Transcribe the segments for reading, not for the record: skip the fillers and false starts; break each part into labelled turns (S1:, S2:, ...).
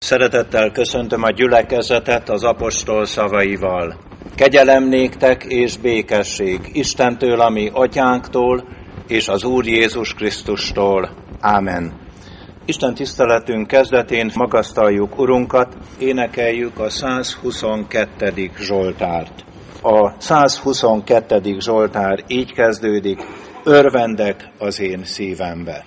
S1: Szeretettel köszöntöm a gyülekezetet az apostol szavaival. Kegyelem néktek és békesség Istentől, a mi atyánktól, és az Úr Jézus Krisztustól. Ámen. Isten tiszteletünk kezdetén magasztaljuk Urunkat, énekeljük a 122. Zsoltárt. A 122. Zsoltár így kezdődik: örvendek az én szívembe.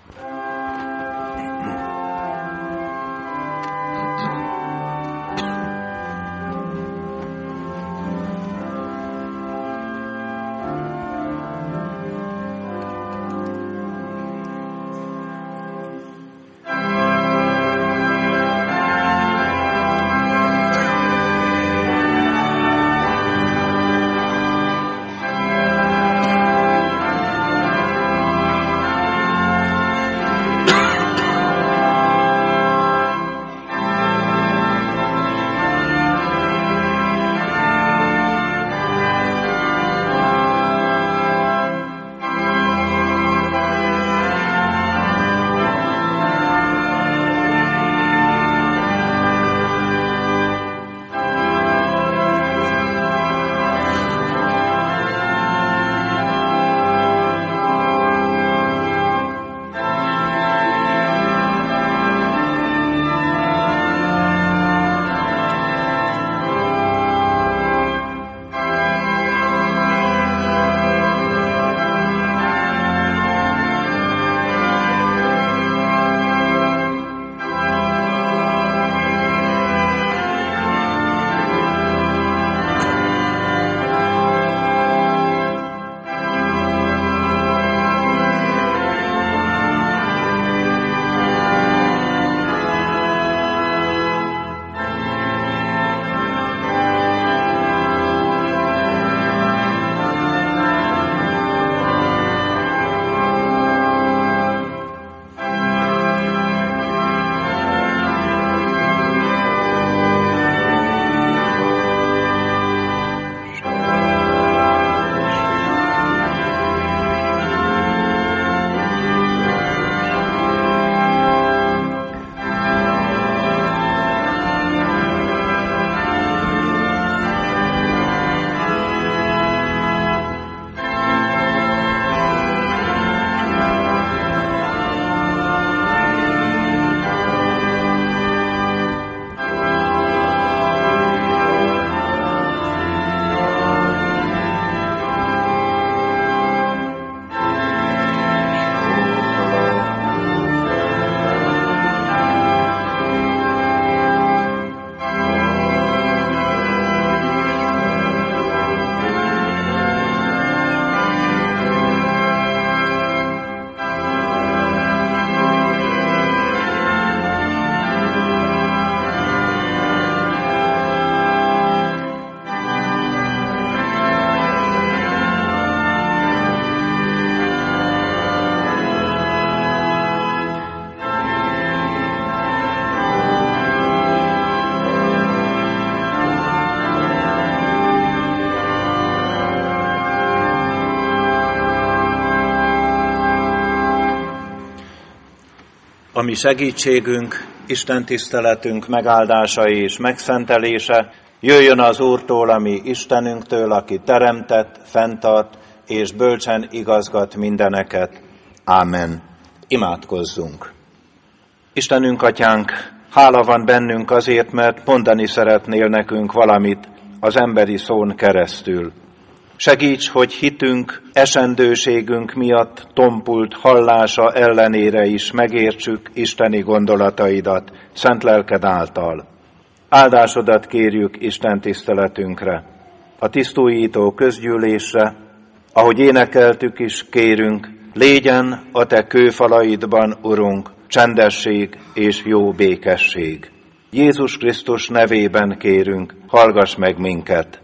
S1: A mi segítségünk, Isten tiszteletünk megáldása és megszentelése jöjjön az Úrtól, a mi Istenünktől, aki teremtett, fenntart és bölcsen igazgat mindeneket. Ámen. Imádkozzunk. Istenünk, Atyánk, hála van bennünk azért, mert mondani szeretnél nekünk valamit az emberi szón keresztül. Segíts, hogy hitünk, esendőségünk miatt tompult hallása ellenére is megértsük isteni gondolataidat, szent lelked által. Áldásodat kérjük Isten tiszteletünkre, a tisztújító közgyűlésre, ahogy énekeltük is, kérünk, légyen a te kőfalaidban, Urunk, csendesség és jó békesség. Jézus Krisztus nevében kérünk, hallgass meg minket.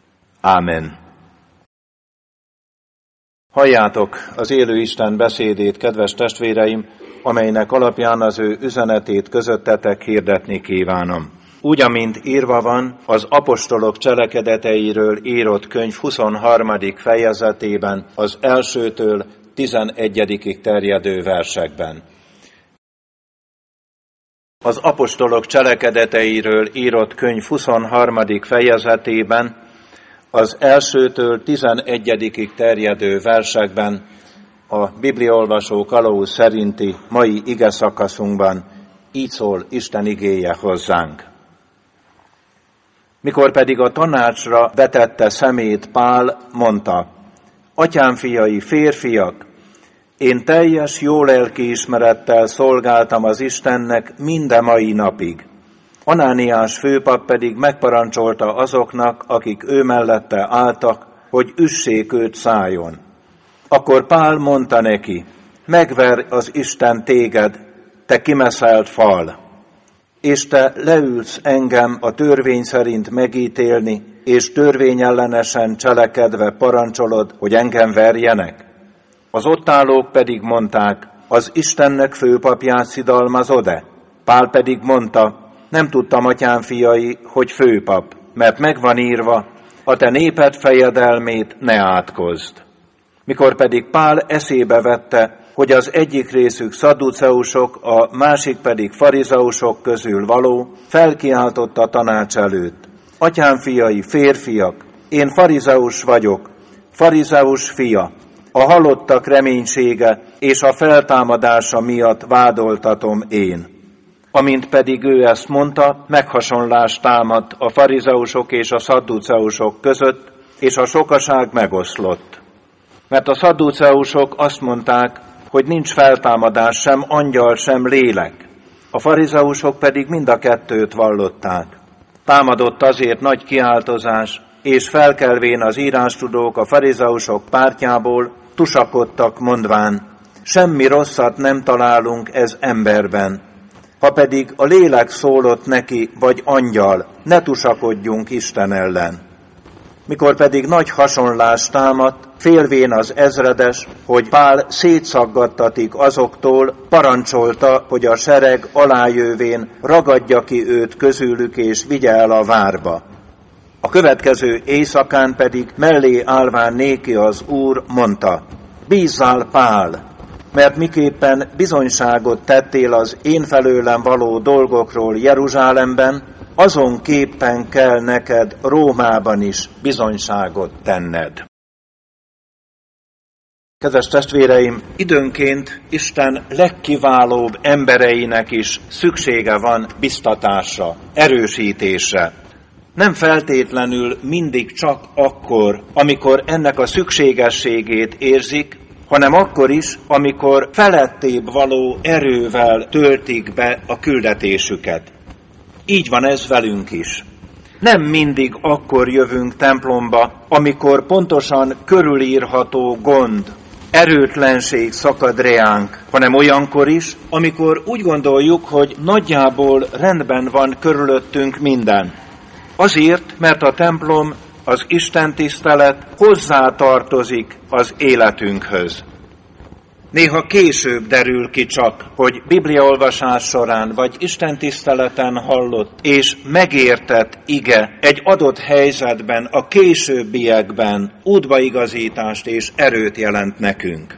S1: Ámen. Halljátok az élő Isten beszédét, kedves testvéreim, amelynek alapján az ő üzenetét közöttetek hirdetni kívánom. Úgy, amint írva van az apostolok cselekedeteiről írott könyv 23. fejezetében, az 1-től 11. terjedő versekben. Az apostolok cselekedeteiről írott könyv 23. fejezetében, az 1-től 11. terjedő versekben a bibliaolvasó kalauz szerinti mai igeszakaszunkban így szól Isten igéje hozzánk. Mikor pedig a tanácsra vetette szemét Pál, mondta: Atyám fiai, férfiak, én teljes jó lelkiismerettel szolgáltam az Istennek minden mai napig. Anániás főpap pedig megparancsolta azoknak, akik ő mellette álltak, hogy üssék őt szájon. Akkor Pál mondta neki: Megver az Isten téged, te kimeszelt fal, és te leülsz engem a törvény szerint megítélni, és törvényellenesen cselekedve parancsolod, hogy engem verjenek? Az ott állók pedig mondták: Az Istennek főpapját szidalmazod-e? Pál pedig mondta: Nem tudtam, atyám fiai, hogy főpap, mert megvan írva: a te néped fejedelmét ne átkozd. Mikor pedig Pál eszébe vette, hogy az egyik részük szadduceusok, a másik pedig farizeusok közül való, felkiáltott a tanács előtt: Atyám fiai, férfiak, én farizeus vagyok, farizeus fia. A halottak reménysége és a feltámadása miatt vádoltatom én. Amint pedig ő ezt mondta, meghasonlás támadt a farizeusok és a szadduceusok között, és a sokaság megoszlott. Mert a szadduceusok azt mondták, hogy nincs feltámadás, sem angyal, sem lélek. A farizeusok pedig mind a kettőt vallották. Támadott azért nagy kiáltozás, és felkelvén az írástudók a farizeusok pártjából tusakodtak, mondván: Semmi rosszat nem találunk ez emberben. Ha pedig a lélek szólott neki, vagy angyal, ne tusakodjunk Isten ellen. Mikor pedig nagy hasonlás támadt, félvén az ezredes, hogy Pál szétszaggattatik azoktól, parancsolta, hogy a sereg alájövén ragadja ki őt közülük és vigye el a várba. A következő éjszakán pedig mellé állván néki az Úr mondta: Bízzál, Pál, mert miképpen bizonyságot tettél az én felőlem való dolgokról Jeruzsálemben, azonképpen kell neked Rómában is bizonyságot tenned. Kedves testvéreim, időnként Isten legkiválóbb embereinek is szüksége van biztatásra, erősítésre. Nem feltétlenül mindig csak akkor, amikor ennek a szükségességét érzik, hanem akkor is, amikor felettébb való erővel töltik be a küldetésüket. Így van ez velünk is. Nem mindig akkor jövünk templomba, amikor pontosan körülírható gond, erőtlenség szakad reánk, hanem olyankor is, amikor úgy gondoljuk, hogy nagyjából rendben van körülöttünk minden. Azért, mert a templom, az istentisztelet hozzátartozik az életünkhöz. Néha később derül ki csak, hogy bibliaolvasás során vagy istentiszteleten hallott és megértett ige egy adott helyzetben, a későbbiekben útbaigazítást és erőt jelent nekünk.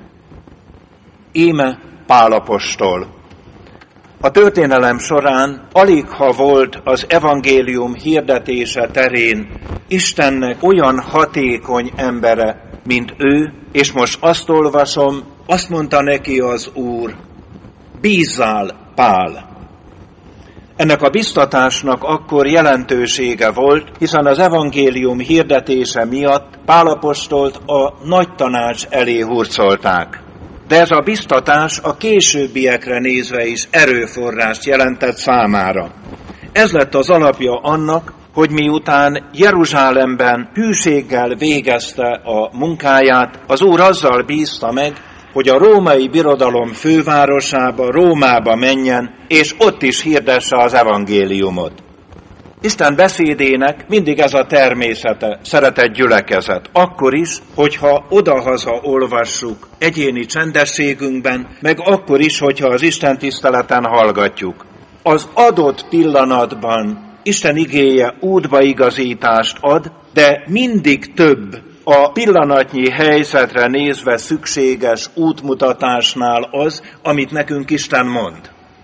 S1: Íme Pál apostol. A történelem során aligha volt az evangélium hirdetése terén Istennek olyan hatékony embere, mint ő, és most azt olvasom, azt mondta neki az Úr: Bízzál, Pál! Ennek a biztatásnak akkor jelentősége volt, hiszen az evangélium hirdetése miatt Pál apostolt a nagy tanács elé hurcolták. De ez a biztatás a későbbiekre nézve is erőforrást jelentett számára. Ez lett az alapja annak, hogy miután Jeruzsálemben hűséggel végezte a munkáját, az Úr azzal bízta meg, hogy a római birodalom fővárosába, Rómába menjen, és ott is hirdesse az evangéliumot. Isten beszédének mindig ez a természete, szeretett gyülekezet. Akkor is, hogyha odahaza olvassuk egyéni csendességünkben, meg akkor is, hogyha az Isten tiszteleten hallgatjuk. Az adott pillanatban Isten igéje útbaigazítást ad, de mindig több a pillanatnyi helyzetre nézve szükséges útmutatásnál az, amit nekünk Isten mond.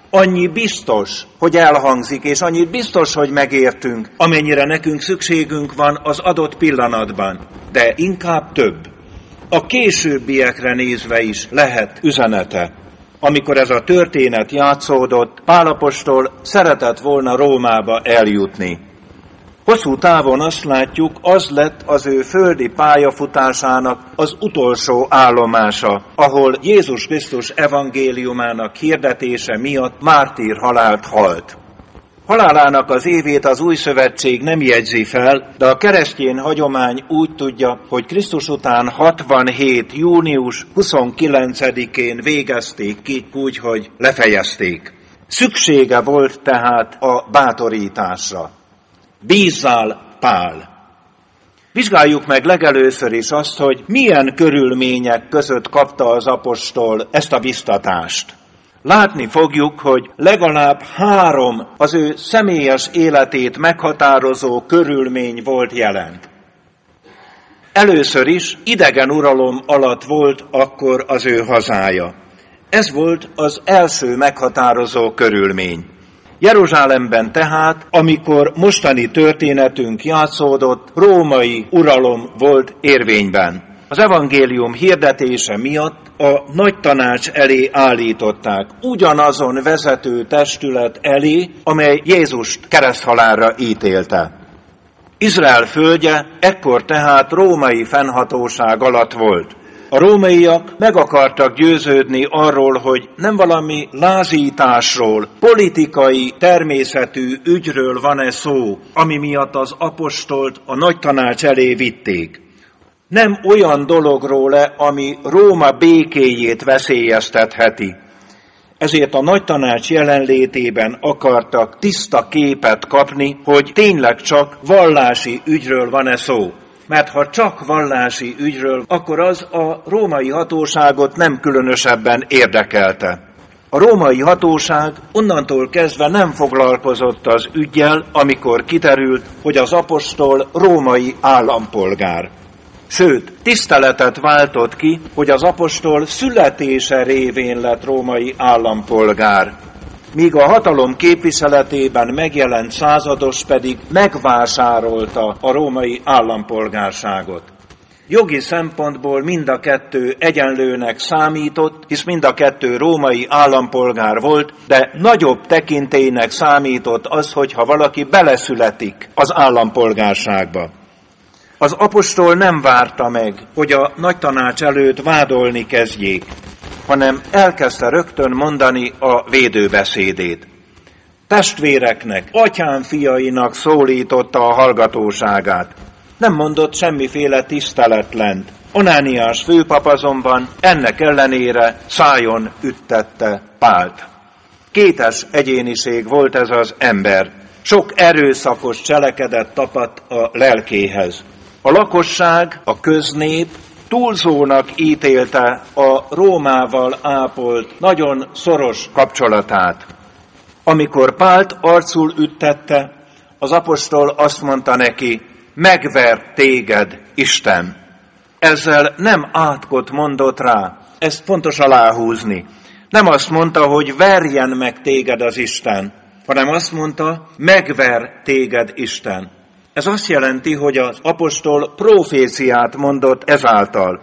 S1: Annyi biztos, hogy elhangzik, és annyit biztos, hogy megértünk, amennyire nekünk szükségünk van az adott pillanatban. De inkább több. A későbbiekre nézve is lehet üzenete. Amikor ez a történet játszódott, Pál apostol szeretett volna Rómába eljutni. Hosszú távon azt látjuk, az lett az ő földi pályafutásának az utolsó állomása, ahol Jézus Krisztus evangéliumának hirdetése miatt mártír halált halt. Halálának az évét az Új Szövetség nem jegyzi fel, de a keresztény hagyomány úgy tudja, hogy Krisztus után 67. június 29-én végezték ki, úgyhogy lefejezték. Szüksége volt tehát a bátorításra. Bízzál, Pál! Vizsgáljuk meg legelőször is azt, hogy milyen körülmények között kapta az apostol ezt a biztatást. Látni fogjuk, hogy legalább 3 az ő személyes életét meghatározó körülmény volt jelen. Először is idegen uralom alatt volt akkor az ő hazája. Ez volt az első meghatározó körülmény. Jeruzsálemben tehát, amikor mostani történetünk játszódott, római uralom volt érvényben. Az evangélium hirdetése miatt a nagy tanács elé állították, ugyanazon vezető testület elé, amely Jézust kereszthalálra ítélte. Izrael földje ekkor tehát római fennhatóság alatt volt. A rómaiak meg akartak győződni arról, hogy nem valami lázításról, politikai természetű ügyről van-e szó, ami miatt az apostolt a nagy tanács elé vitték. Nem olyan dologról, ami Róma békéjét veszélyeztetheti. Ezért a nagy tanács jelenlétében akartak tiszta képet kapni, hogy tényleg csak vallási ügyről van-e szó. Mert ha csak vallási ügyről, akkor az a római hatóságot nem különösebben érdekelte. A római hatóság onnantól kezdve nem foglalkozott az üggyel, amikor kiderült, hogy az apostol római állampolgár. Sőt, tiszteletet váltott ki, hogy az apostol születése révén lett római állampolgár. Míg a hatalom képviseletében megjelent százados pedig megvásárolta a római állampolgárságot. Jogi szempontból mind a kettő egyenlőnek számított, hisz mind a kettő római állampolgár volt, de nagyobb tekintélynek számított az, hogyha valaki beleszületik az állampolgárságba. Az apostol nem várta meg, hogy a nagy tanács előtt vádolni kezdjék, hanem elkezdte rögtön mondani a védőbeszédét. Testvéreknek, atyám fiainak szólította a hallgatóságát. Nem mondott semmiféle tiszteletlent. Anániás főpap azonban ennek ellenére szájon üttette Pált. Kétes egyéniség volt ez az ember. Sok erőszakos cselekedet tapadt a lelkéhez. A lakosság, a köznép túlzónak ítélte a Rómával ápolt nagyon szoros kapcsolatát. Amikor Pált arcul üttette, az apostol azt mondta neki, megvert téged Isten. Ezzel nem átkot mondott rá, ezt fontos aláhúzni. Nem azt mondta, hogy verjen meg téged az Isten, hanem azt mondta, megver téged Isten. Ez azt jelenti, hogy az apostol proféciát mondott ezáltal.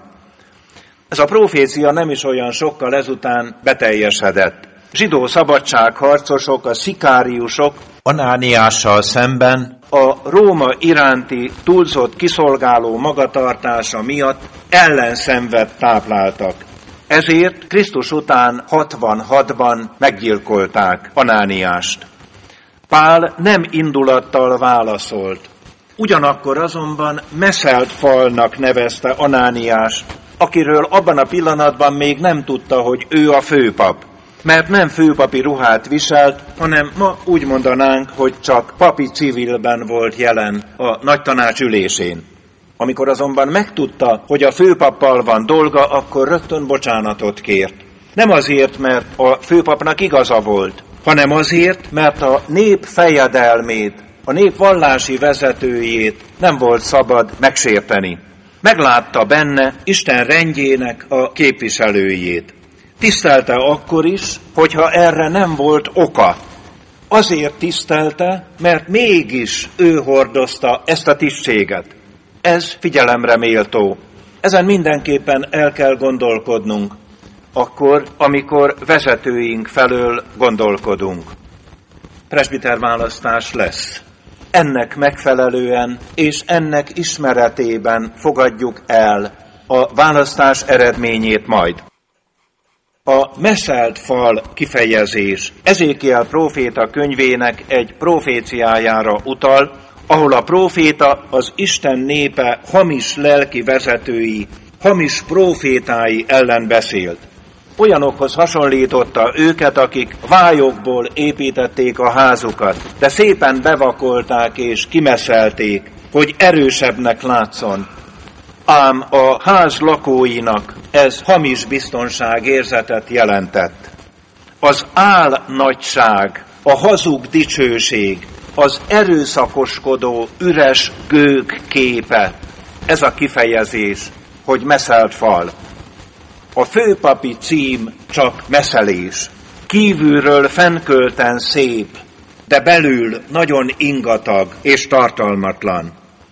S1: Ez a profécia nem is olyan sokkal ezután beteljesedett. Zsidó szabadságharcosok, a szikáriusok Anániással szemben a Róma iránti túlzott kiszolgáló magatartása miatt ellenszenvet tápláltak. Ezért Krisztus után 66-ban meggyilkolták Anániást. Pál nem indulattal válaszolt. Ugyanakkor azonban meszelt falnak nevezte Anániást, akiről abban a pillanatban még nem tudta, hogy ő a főpap. Mert nem főpapi ruhát viselt, hanem ma úgy mondanánk, hogy csak papi civilben volt jelen a nagy tanács ülésén. Amikor azonban megtudta, hogy a főpappal van dolga, akkor rögtön bocsánatot kért. Nem azért, mert a főpapnak igaza volt, hanem azért, mert a nép fejedelmét, a nép vallási vezetőjét nem volt szabad megsérteni. Meglátta benne Isten rendjének a képviselőjét. Tisztelte akkor is, hogyha erre nem volt oka. Azért tisztelte, mert mégis ő hordozta ezt a tisztséget. Ez figyelemre méltó. Ezen mindenképpen el kell gondolkodnunk, akkor, amikor vezetőink felől gondolkodunk. Presbiterválasztás lesz. Ennek megfelelően és ennek ismeretében fogadjuk el a választás eredményét majd. A meszelt fal kifejezés Ezékiel próféta könyvének egy proféciájára utal, ahol a próféta az Isten népe hamis lelki vezetői, hamis prófétái ellen beszélt. Olyanokhoz hasonlította őket, akik vályokból építették a házukat, de szépen bevakolták és kimeszelték, hogy erősebbnek látszon. Ám a ház lakóinak ez hamis biztonságérzetet jelentett. Az álnagyság, a hazug dicsőség, az erőszakoskodó, üres gőg képe, ez a kifejezés, hogy meszelt fal. A főpapi cím csak meszelés. Kívülről fennkölten szép, de belül nagyon ingatag és tartalmatlan.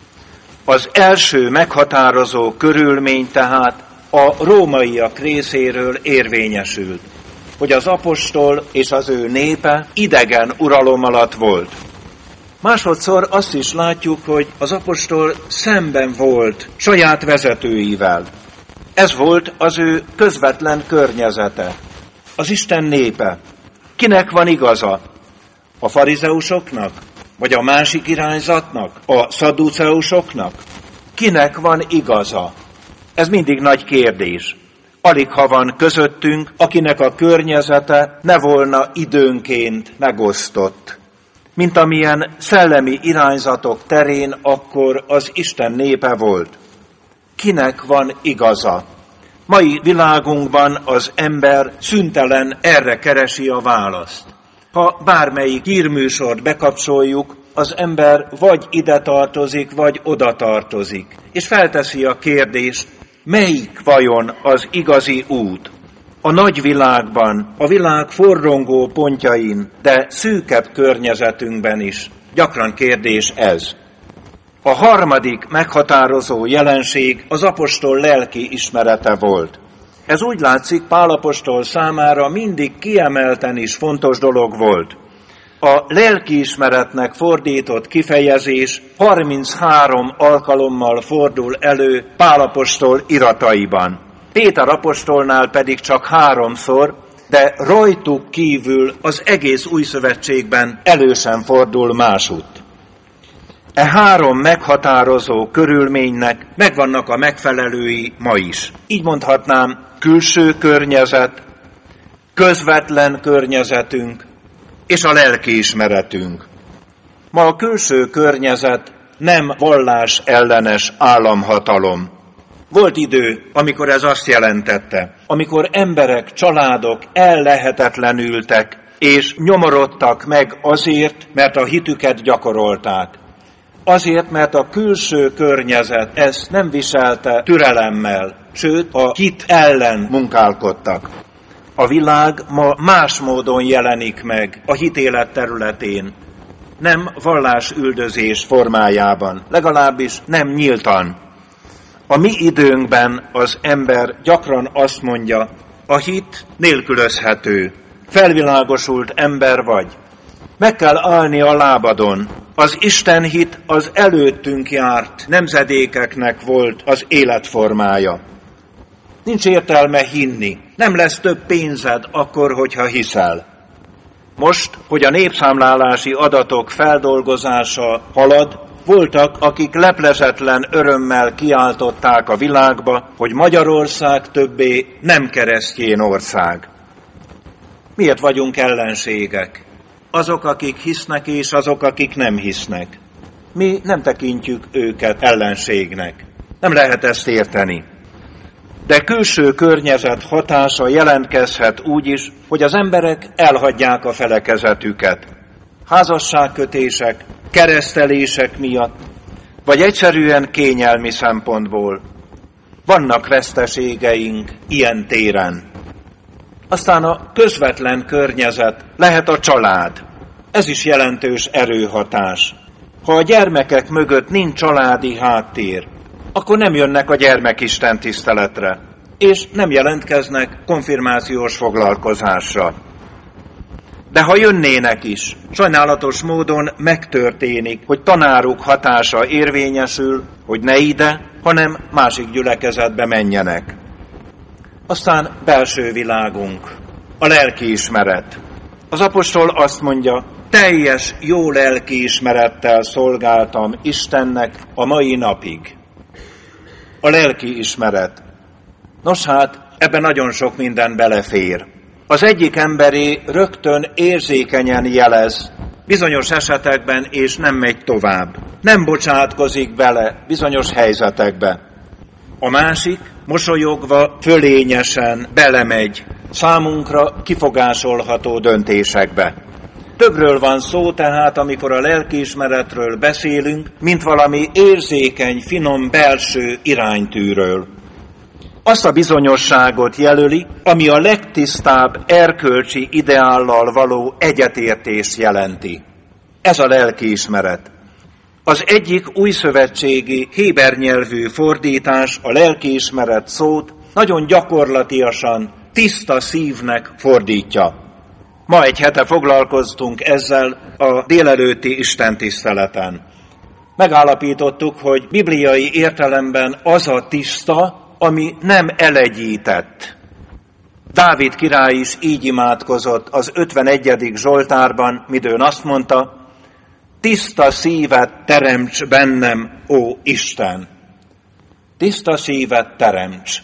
S1: Az első meghatározó körülmény tehát a rómaiak részéről érvényesült, hogy az apostol és az ő népe idegen uralom alatt volt. Másodszor azt is látjuk, hogy az apostol szemben volt saját vezetőivel. Ez volt az ő közvetlen környezete, az Isten népe. Kinek van igaza? A farizeusoknak? Vagy a másik irányzatnak? A szadduceusoknak? Kinek van igaza? Ez mindig nagy kérdés. Aligha van közöttünk, akinek a környezete ne volna időnként megosztott. Mint amilyen szellemi irányzatok terén akkor az Isten népe volt. Kinek van igaza? Mai világunkban az ember szüntelen erre keresi a választ. Ha bármelyik hírműsort bekapcsoljuk, az ember vagy ide tartozik, vagy oda tartozik. És felteszi a kérdést, melyik vajon az igazi út? A nagyvilágban, a világ forrongó pontjain, de szűkebb környezetünkben is. Gyakran kérdés ez. A harmadik meghatározó jelenség az apostol lelki ismerete volt. Ez úgy látszik, Pál apostol számára mindig kiemelten is fontos dolog volt. A lelkiismeretnek fordított kifejezés 33 alkalommal fordul elő Pál apostol irataiban. Péter apostolnál pedig csak 3-szor, de rajtuk kívül az egész új szövetségben elősen fordul másutt. E 3 meghatározó körülménynek megvannak a megfelelői ma is. Így mondhatnám, külső környezet, közvetlen környezetünk és a lelkiismeretünk. Ma a külső környezet nem vallás ellenes államhatalom. Volt idő, amikor ez azt jelentette, amikor emberek, családok ellehetetlenültek és nyomorodtak meg azért, mert a hitüket gyakorolták. Azért, mert a külső környezet ezt nem viselte türelemmel, sőt a hit ellen munkálkodtak. A világ ma más módon jelenik meg a hitélet területén, nem vallásüldözés formájában, legalábbis nem nyíltan. A mi időnkben az ember gyakran azt mondja, a hit nélkülözhető, felvilágosult ember vagy. Meg kell állni a lábadon. Az Isten hit az előttünk járt nemzedékeknek volt az életformája. Nincs értelme hinni, nem lesz több pénzed akkor, hogyha hiszel. Most, hogy a népszámlálási adatok feldolgozása halad, voltak, akik leplezetlen örömmel kiáltották a világba, hogy Magyarország többé nem keresztjén ország. Miért vagyunk ellenségek? Azok, akik hisznek, és azok, akik nem hisznek. Mi nem tekintjük őket ellenségnek. Nem lehet ezt érteni. De külső környezet hatása jelentkezhet úgy is, hogy az emberek elhagyják a felekezetüket. Házasságkötések, keresztelések miatt, vagy egyszerűen kényelmi szempontból. Vannak veszteségeink ilyen téren. Aztán a közvetlen környezet lehet a család. Ez is jelentős erőhatás. Ha a gyermekek mögött nincs családi háttér, akkor nem jönnek a gyermekisten tiszteletre, és nem jelentkeznek konfirmációs foglalkozásra. De ha jönnének is, sajnálatos módon megtörténik, hogy tanáruk hatása érvényesül, hogy ne ide, hanem másik gyülekezetbe menjenek. Aztán belső világunk, a lelkiismeret. Az apostol azt mondja, teljes jó lelkiismerettel szolgáltam Istennek a mai napig. A lelkiismeret. Nos hát, ebben nagyon sok minden belefér. Az egyik emberé rögtön érzékenyen jelez, bizonyos esetekben, és nem megy tovább. Nem bocsátkozik bele bizonyos helyzetekbe. A másik mosolyogva, fölényesen belemegy számunkra kifogásolható döntésekbe. Többről van szó tehát, amikor a lelkiismeretről beszélünk, mint valami érzékeny, finom belső iránytűről. Azt a bizonyosságot jelöli, ami a legtisztább erkölcsi ideállal való egyetértést jelenti. Ez a lelkiismeret. Az egyik újszövetségi héber nyelvű fordítás a lelkiismeret szót nagyon gyakorlatiasan tiszta szívnek fordítja. Ma egy hete foglalkoztunk ezzel a délelőtti istentiszteleten. Megállapítottuk, hogy bibliai értelemben az a tiszta, ami nem elegyített. Dávid király is így imádkozott az 51. Zsoltárban, midőn azt mondta, tiszta szívet teremts bennem, ó Isten! Tiszta szívet teremts!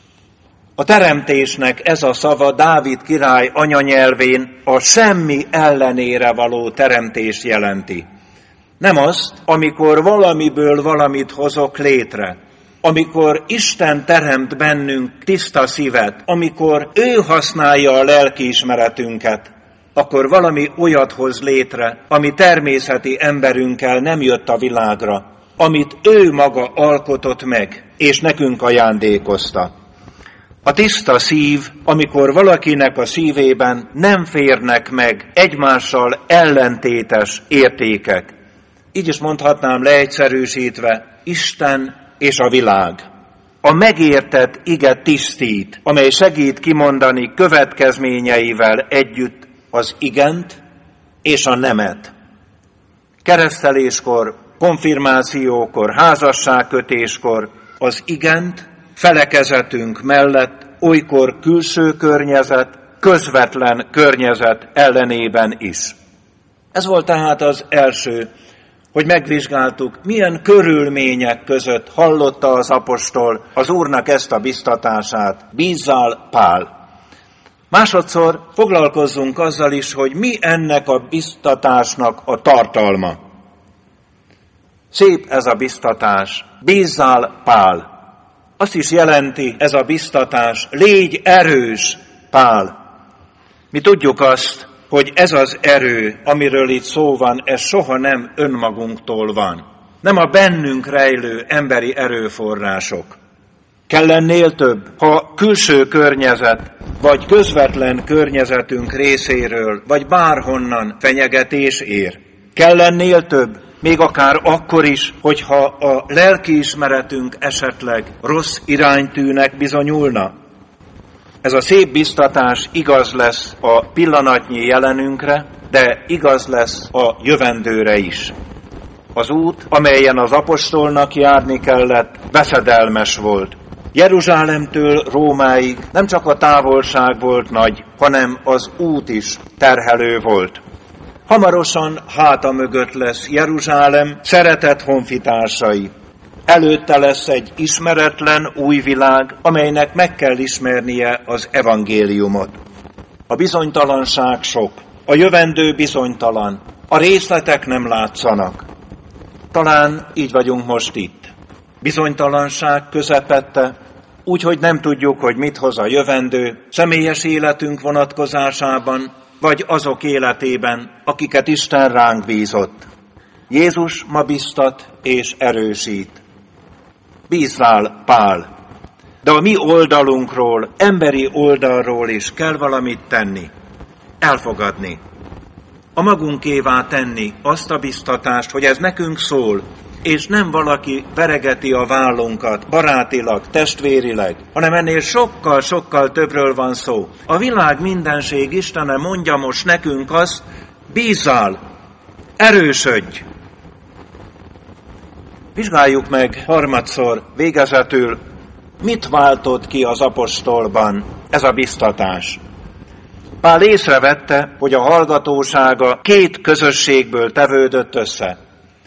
S1: A teremtésnek ez a szava Dávid király anyanyelvén a semmi ellenére való teremtést jelenti. Nem azt, amikor valamiből valamit hozok létre, amikor Isten teremt bennünk tiszta szívet, amikor ő használja a lelkiismeretünket, akkor valami olyat hoz létre, ami természeti emberünkkel nem jött a világra, amit ő maga alkotott meg, és nekünk ajándékozta. A tiszta szív, amikor valakinek a szívében nem férnek meg egymással ellentétes értékek. Így is mondhatnám leegyszerűsítve, Isten és a világ. A megértett ige tisztít, amely segít kimondani következményeivel együtt az igent és a nemet. Kereszteléskor, konfirmációkor, házasságkötéskor az igent felekezetünk mellett olykor külső környezet, közvetlen környezet ellenében is. Ez volt tehát az első, hogy megvizsgáltuk, milyen körülmények között hallotta az apostol az Úrnak ezt a biztatását, bízzál, Pál. Másodszor foglalkozzunk azzal is, hogy mi ennek a biztatásnak a tartalma. Szép ez a biztatás, bízzál, Pál. Azt is jelenti ez a biztatás, légy erős, Pál. Mi tudjuk azt, hogy ez az erő, amiről itt szó van, ez soha nem önmagunktól van. Nem a bennünk rejlő emberi erőforrások. Kell ennél több, ha külső környezet, vagy közvetlen környezetünk részéről, vagy bárhonnan fenyegetés ér. Kell ennél több, még akár akkor is, hogyha a lelkiismeretünk esetleg rossz iránytűnek bizonyulna. Ez a szép biztatás igaz lesz a pillanatnyi jelenünkre, de igaz lesz a jövendőre is. Az út, amelyen az apostolnak járni kellett, veszedelmes volt. Jeruzsálemtől Rómáig nem csak a távolság volt nagy, hanem az út is terhelő volt. Hamarosan háta mögött lesz Jeruzsálem szeretett honfitársai. Előtte lesz egy ismeretlen új világ, amelynek meg kell ismernie az evangéliumot. A bizonytalanság sok, a jövendő bizonytalan, a részletek nem látszanak. Talán így vagyunk most itt. Bizonytalanság közepette, úgyhogy nem tudjuk, hogy mit hoz a jövendő, személyes életünk vonatkozásában, vagy azok életében, akiket Isten ránk bízott. Jézus ma biztat és erősít. Bízzál, Pál! de a mi oldalunkról, emberi oldalról is kell valamit tenni, elfogadni. A magunkévá tenni azt a biztatást, hogy ez nekünk szól, és nem valaki veregeti a vállunkat barátilag, testvérileg, hanem ennél sokkal többről van szó. A világ mindenség Istene mondja most nekünk azt, bízzál, erősödj. Vizsgáljuk meg harmadszor végezetül, mit váltott ki az apostolban ez a biztatás. Pál észrevette, hogy a hallgatósága két közösségből tevődött össze.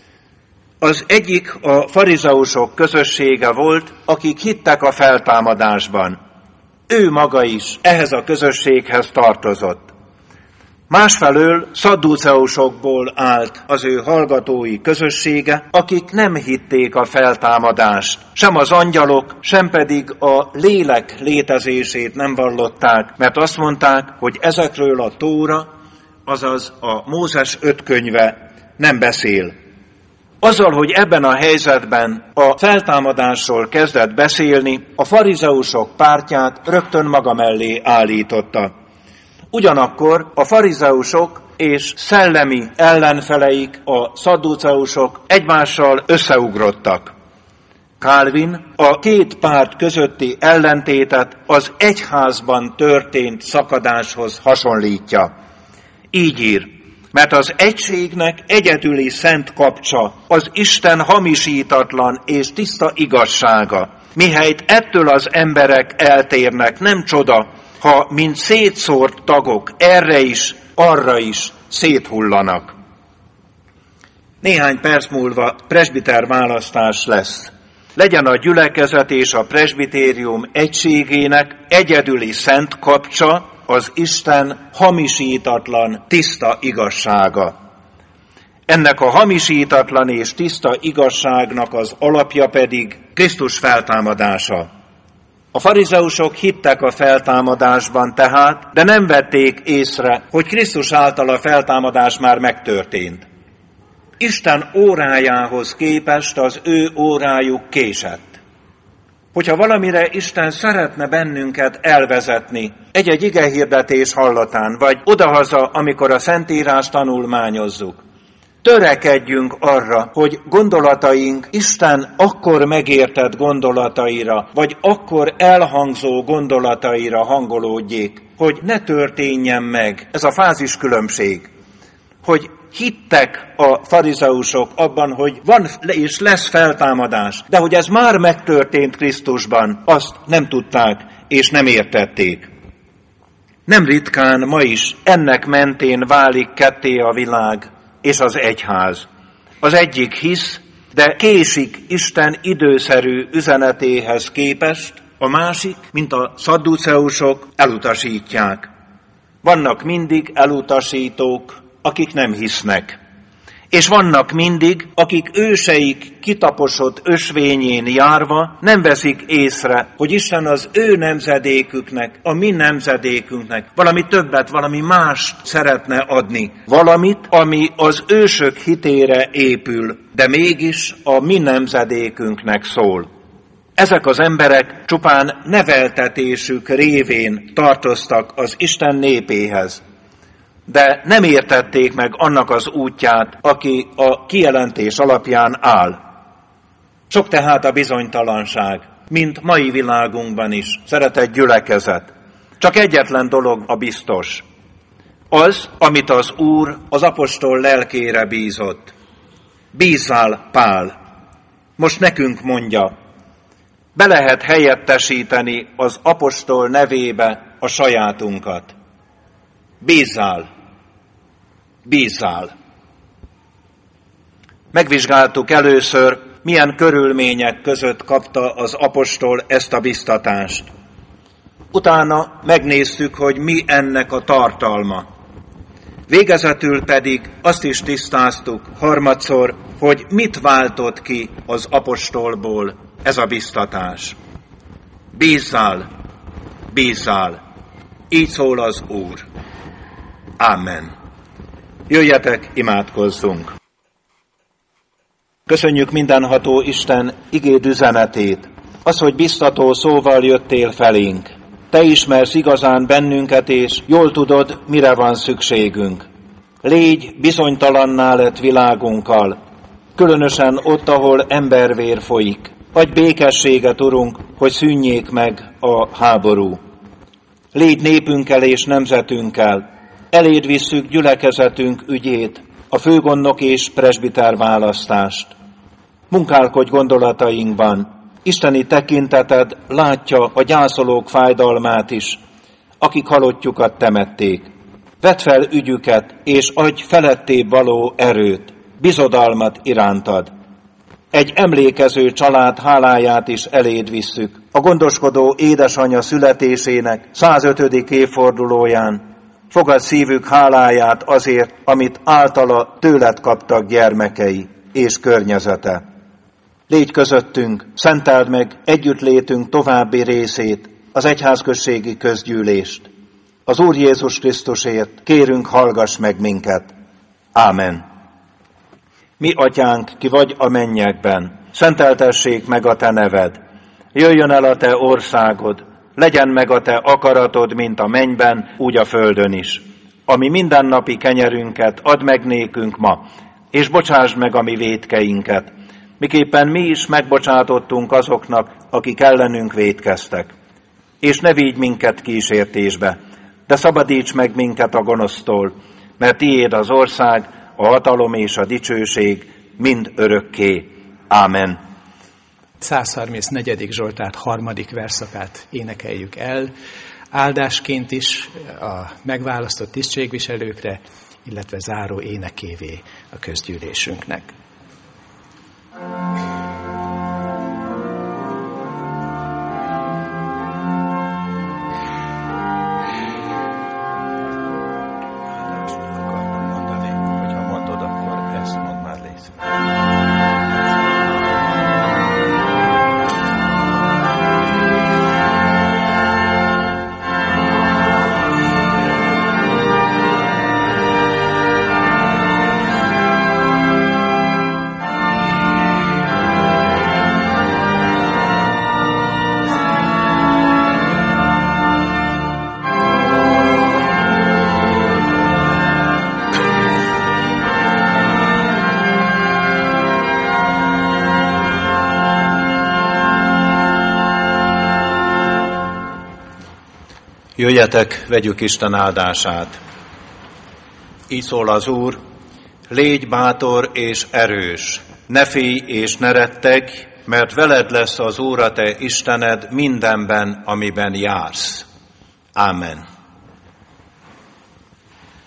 S1: Az egyik a farizeusok közössége volt, akik hittek a feltámadásban. Ő maga is ehhez a közösséghez tartozott. Másfelől szadduceusokból állt az ő hallgatói közössége, akik nem hitték a feltámadást, sem az angyalok, sem pedig a lélek létezését nem vallották, mert azt mondták, hogy ezekről a Tóra, azaz a Mózes 5 könyve nem beszél. Azzal, hogy ebben a helyzetben a feltámadásról kezdett beszélni, a farizeusok pártját rögtön maga mellé állította. Ugyanakkor a farizeusok és szellemi ellenfeleik, a szadduceusok egymással összeugrottak. Calvin a két párt közötti ellentétet az egyházban történt szakadáshoz hasonlítja. Így ír, mert az egységnek egyedüli szent kapcsa az Isten hamisítatlan és tiszta igazsága. Mihelyt ettől az emberek eltérnek, nem csoda, ha mint szétszórt tagok erre is, arra is széthullanak. Néhány perc múlva presbiter választás lesz. Legyen a gyülekezet és a presbitérium egységének egyedüli szent kapcsa az Isten hamisítatlan, tiszta igazsága. Ennek a hamisítatlan és tiszta igazságnak az alapja pedig Krisztus feltámadása. A farizeusok hittek a feltámadásban tehát, de nem vették észre, hogy Krisztus által a feltámadás már megtörtént. Isten órájához képest az ő órájuk késett. Hogyha valamire Isten szeretne bennünket elvezetni, egy-egy igehirdetés hallatán, vagy odahaza, amikor a Szentírást tanulmányozzuk, törekedjünk arra, hogy gondolataink Isten akkor megértett gondolataira, vagy akkor elhangzó gondolataira hangolódjék, hogy ne történjen meg ez a fáziskülönbség, hogy hittek a farizeusok abban, hogy van és lesz feltámadás, de hogy ez már megtörtént Krisztusban, azt nem tudták és nem értették. Nem ritkán ma is ennek mentén válik ketté a világ és az egyház. Az egyik hisz, de késik Isten időszerű üzenetéhez képest, a másik, mint a szadduceusok, elutasítják. Vannak mindig elutasítók, akik nem hisznek. És vannak mindig, akik őseik kitaposott ösvényén járva nem veszik észre, hogy Isten az ő nemzedéküknek, a mi nemzedékünknek valami többet, valami mást szeretne adni. Valamit, ami az ősök hitére épül, de mégis a mi nemzedékünknek szól. Ezek az emberek csupán neveltetésük révén tartoztak az Isten népéhez, de nem értették meg annak az útját, aki a kijelentés alapján áll. Sok tehát a bizonytalanság, mint mai világunkban is, szeretett gyülekezet. Csak egyetlen dolog a biztos. Az, amit az Úr az apostol lelkére bízott. Bízzál, Pál! Most nekünk mondja, be lehet helyettesíteni az apostol nevébe a sajátunkat. Bízzál! Bízzál! Megvizsgáltuk először, milyen körülmények között kapta az apostol ezt a biztatást. Utána megnéztük, hogy mi ennek a tartalma. Végezetül pedig azt is tisztáztuk harmadszor, hogy mit váltott ki az apostolból ez a biztatás. Bízzál! Bízzál! Így szól az Úr. Amen. Jöjjetek, imádkozzunk! Köszönjük mindenható Isten igéd üzenetét, Az, hogy biztató szóval jöttél felénk. Te ismersz igazán bennünket, és jól tudod, mire van szükségünk. Légy bizonytalanná lett világunkkal, különösen ott, ahol embervér folyik. Adj békességet, Urunk, hogy szűnjék meg a háború. Légy népünkkel és nemzetünkkel, eléd visszük gyülekezetünk ügyét, a főgondnok és presbiter választást. Munkálkodj gondolatainkban, isteni tekinteted látja a gyászolók fájdalmát is, akik halottjukat temették. Vedd fel ügyüket, és adj felettébb való erőt, bizodalmat irántad. Egy emlékező család háláját is eléd visszük. A gondoskodó édesanyja születésének 105. évfordulóján fogadd szívük háláját azért, amit általa tőled kaptak gyermekei és környezete. Légy közöttünk, szenteld meg együttlétünk további részét, az egyházközségi közgyűlést. Az Úr Jézus Krisztusért kérünk, hallgass meg minket. Ámen. Mi, Atyánk, ki vagy a mennyekben, szenteltessék meg a te neved. Jöjjön el a te országod, legyen meg a te akaratod, mint a mennyben, úgy a földön is. Ami mindennapi kenyerünket add meg nékünk ma, és bocsásd meg a mi vétkeinket, miképpen mi is megbocsátottunk azoknak, akik ellenünk vétkeztek. És ne vigy minket kísértésbe, de szabadíts meg minket a gonosztól, mert tiéd az ország, a hatalom és a dicsőség mind örökké. Ámen.
S2: 134. Zsoltár 3. verszakát énekeljük el, áldásként is a megválasztott tisztségviselőkre, illetve záró énekévé a közgyűlésünknek.
S1: Jöjjetek, vegyük Isten áldását. Így szól az Úr, légy bátor és erős, ne félj és ne rettegj, mert veled lesz az Úr a te Istened mindenben, amiben jársz. Ámen.